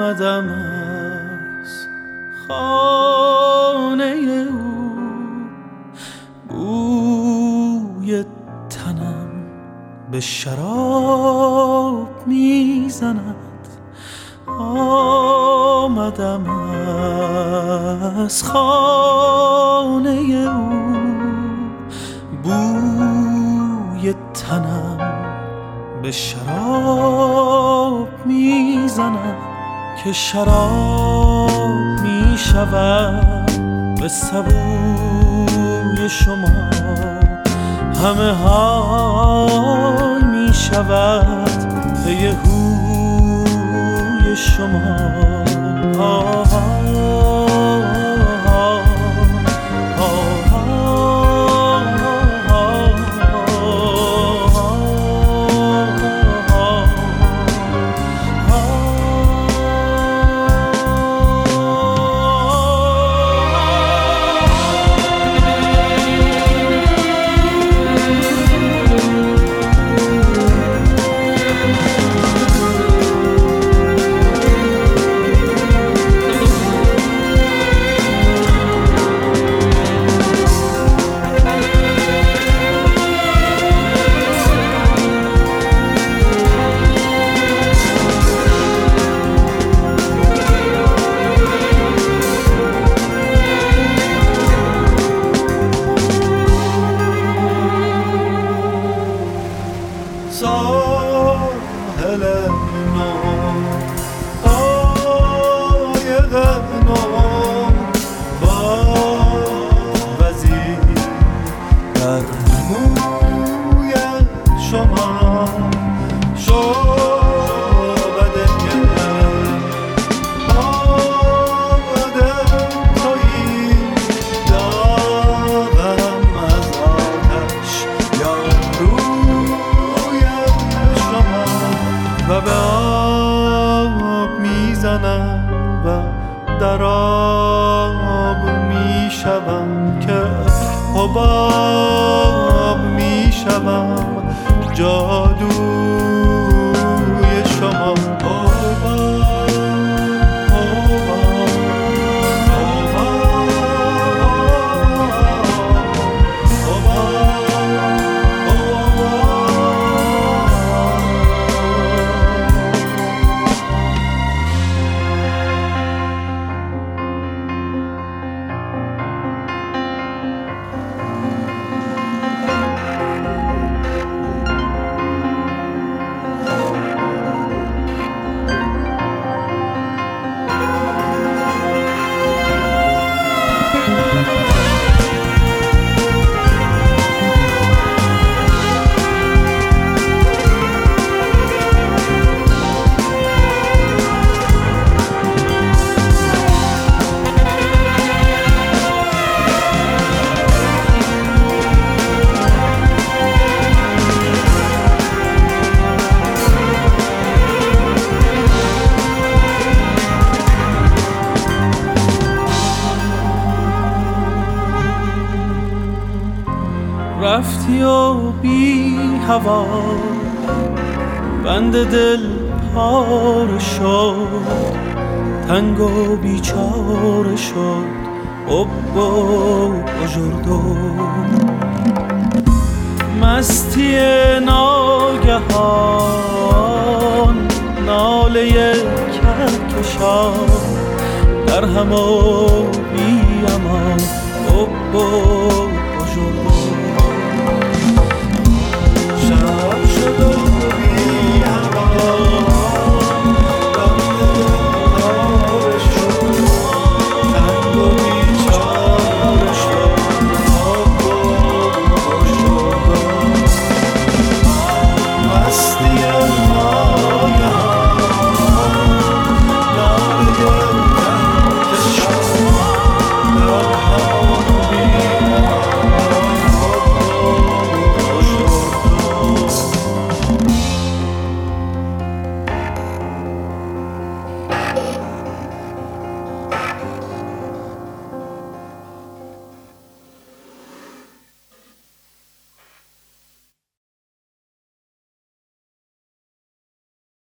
آمدم از خانه او، بوی تنم به شراب میزند. آمدم از خانه او، بوی تنم به شراب میزند. که شراب میشود به سبوی شما، همه های میشود به هوی شما. ساحل نو، قایق نو، با وزیر در موی شما شعبده آمده تویی. داغم از آتش یا و به آب میزنم و در آب میشوم، که حباب میشوم جادوی شما. رفتی و بی هوا بند دل پاره شد، تنگ و بیچاره شد حب و بزرگو. مستی ناگهان ناله کهکشان، در هم و بی امان حب و بزرگو.